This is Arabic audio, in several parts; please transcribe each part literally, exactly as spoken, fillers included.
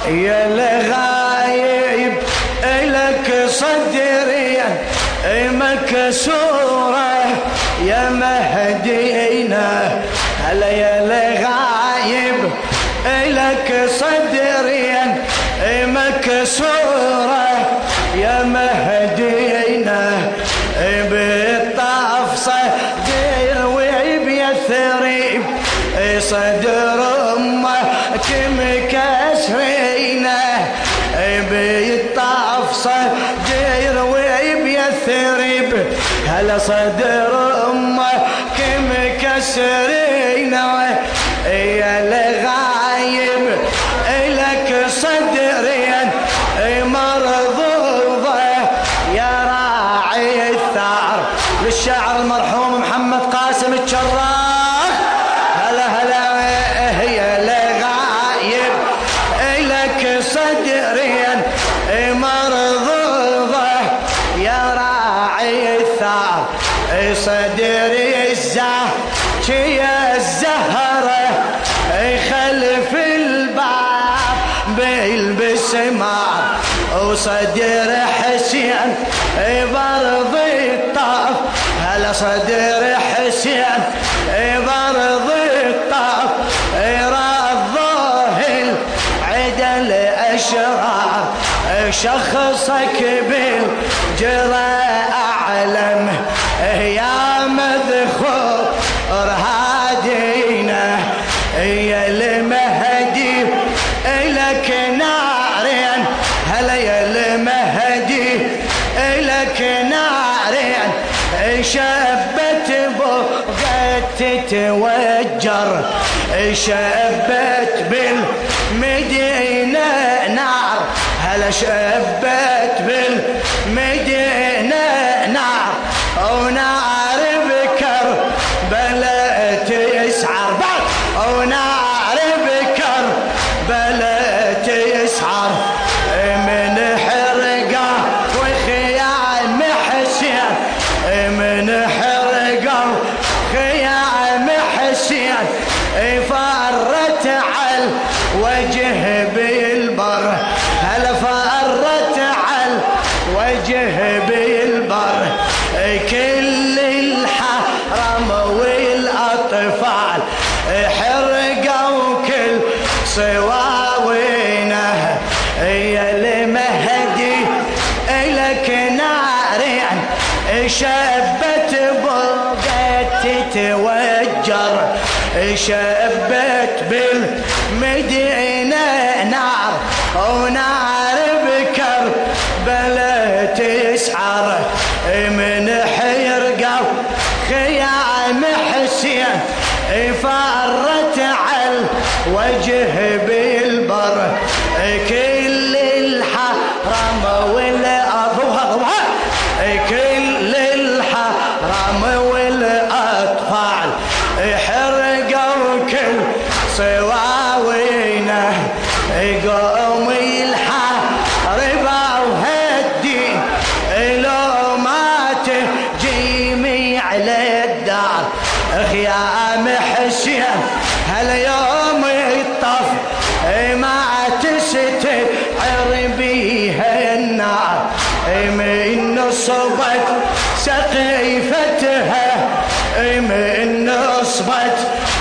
يا الغايب إلك صدري مكسورة يا مهدينا. هلا يا الغايب إلك صدري مكسورة يا مهدينا. بالطاف صدر وعيب يثرب صدر أمك مكسرينه. بالطاف صدر وعيب يثرب هلا صدر أمك مكسرينه. يا الغايب إلك صدريا مرضوضة يا راعي الثار. للشاعر المرحوم محمد قاسم الشراخ. هلا هلا يا الغايب إلك صدريا مرضوضة يا راعي الثار. صدري الزاكية الزهرة خلف الباب بالبسمار. وصدر حسين برض الطاف. هلا صدر حسين برض الطاف. رضاه العدل أشرار شخصك بالجرى أعلم يا مذخور هادينا. يا المهدي إلك نارين. هلا يا المهدي إلك نارين شبت بوقت تتوجر. شبت بالمدينة نار. هلا شبت بالمدينة نار ونار بكر بلا تسعر. ونار بكر بلا تسعر من حرقة وخيام حسين. من حرقة وخيام حسين فرت على وجه بالبر. هلا فرت على وجه بالبر. كل الحرم والأطفال حرقوا كل صواوينه. يا المهدي إلك نارين شبت بوقت تتوجر. شبت بالمدينة نار ونار بكر بلا تسعر. من حرقة خيام حسين فرت على وجه بالبر. كل الحرم والأضواء كل الحرم والأطفال حرقوا كل صواوينه. قوم الحرب وهالدين لو ما تجيمي على الدار. خيام حسين هاليوم الطف ما تستعر بيها النار. من نصبت سقيفتها من نصبت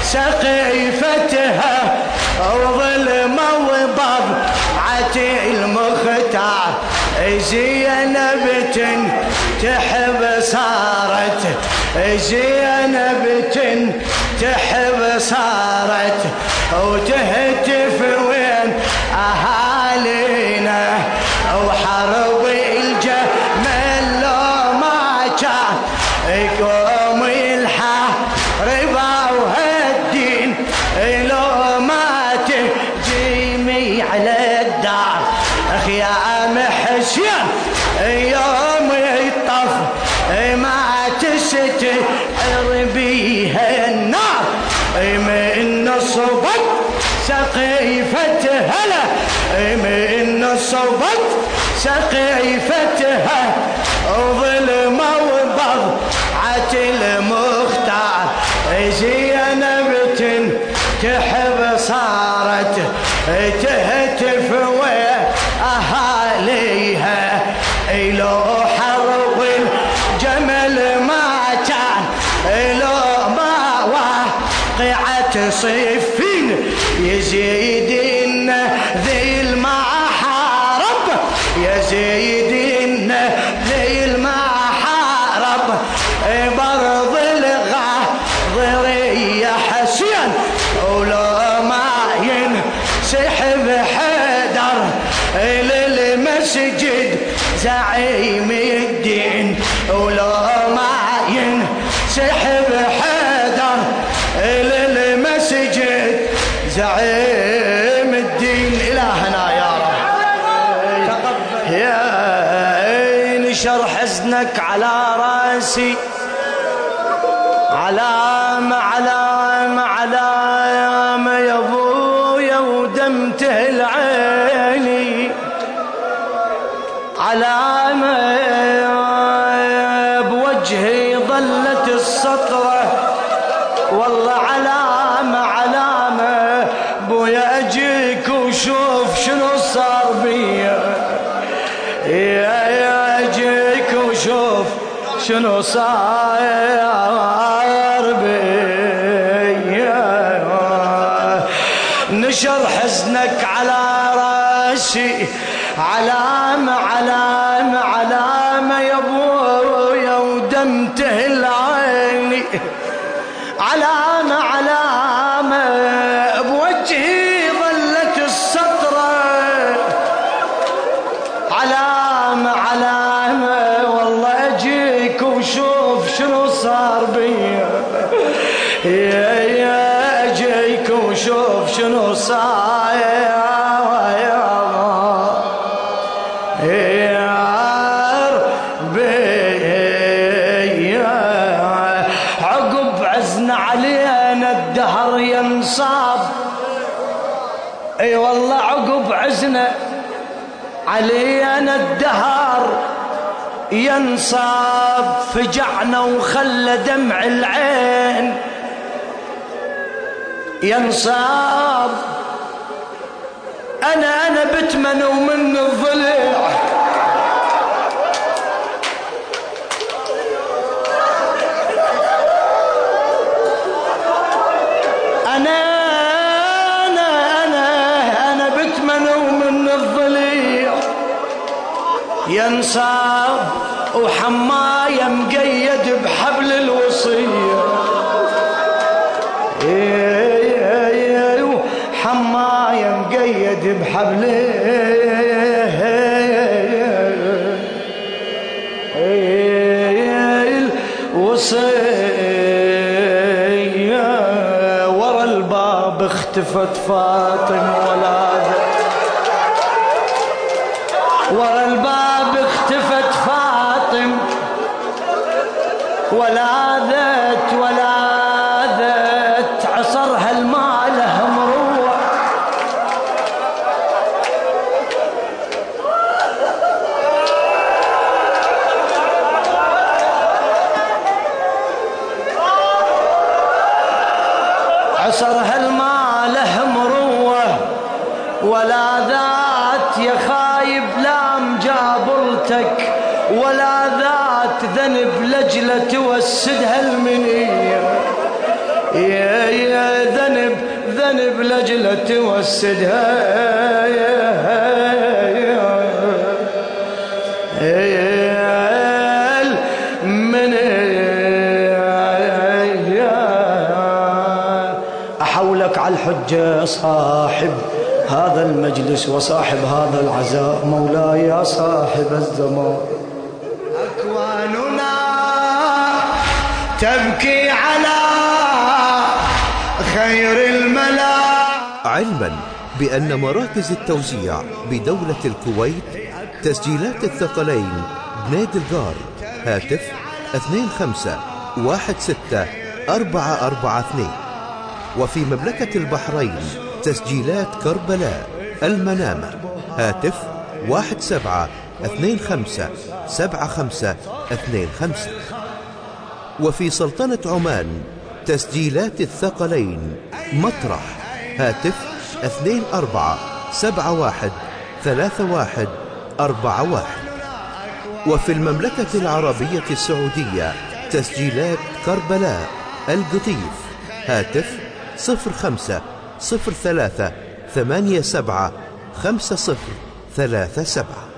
سقيفتها وظلمة وضبعة المختار. زينب تحب صارت زينب تحب صارت وتهتف وين أهالينا. وحرب الجمل لو ما كان يقوم الحرب وهالدين لو ما تجيمي على الدار. خيام حسين يوم يطف ما تستعر بيها النار. من نصبت سقيفتها له من نصبت سقيفتها وظلمة وضبعة المختار. زينب تحب صارت تهتف واقعة صفين يزيد ذي المحارب يزيد ذي المحارب برض الغاضرية حسين ولو ما ينسحب حدر للمسجد زعيم الدين ولو ما ينسحب حدر للمسجد زعيم الدين. إلهنا يا رب يا نشر حزنك على راسي علامة علامة علامة يا ابويا ودمته العيني علامة بوجهي ظلت السطرة والله علامة علامة بويا اجيك وشوف شنو صار بيا يا يا اجيك وشوف شنو صار بيا نشر حزنك على راسي علامة علامة علامة يا ابويا ودمته العيني علامة علامة بوجهي ظلت السطرة علامة علامة والله اجيك وشوف شنو صار بيا يا يا اجيك وشوف شنو صار بيا عقب عزنا علينا الدهر ينصاب اي والله عقب عزنا علينا الدهر ينصاب فجعنا وخلى دمع العين ينصاب انا انا بتمنى ومن الضلع انا انا انا انا بتمنى ومن الضليع ينصاب وحماية مقيد بحبل الوصية حماية مقيد بحبل الوصية ورا الباب اختفت فاطمة ولادت ورا الباب اختفت فاطمة ولادت ولادت عصرها المال مروع عصرها المال مروع ولا ذات يا خايب لام جابلتك ولا ذات ذنب لجلة توسدها المنية يا يا ذنب ذنب لجلة توسدها المنية أحولك على الحجة صاحب هذا المجلس وصاحب هذا العزاء مولاي يا صاحب الزمان أكواننا تبكي على خير الملا. علما بأن مراكز التوزيع بدولة الكويت تسجيلات الثقلين بنادي الغار هاتف اثنين خمسة واحد ستة أربعة أربعة اثنين، وفي مملكة البحرين تسجيلات كربلاء المنامة هاتف واحد سبعة اثنين خمسة سبعة خمسة اثنين خمسة، وفي سلطنة عمان تسجيلات الثقلين مطرح هاتف اثنين أربعة سبعة واحد ثلاثة واحد أربعة واحد، وفي المملكة العربية السعودية تسجيلات كربلاء القطيف هاتف صفر خمسة صفر ثلاثة ثمانية سبعة خمسة صفر ثلاثة سبعة.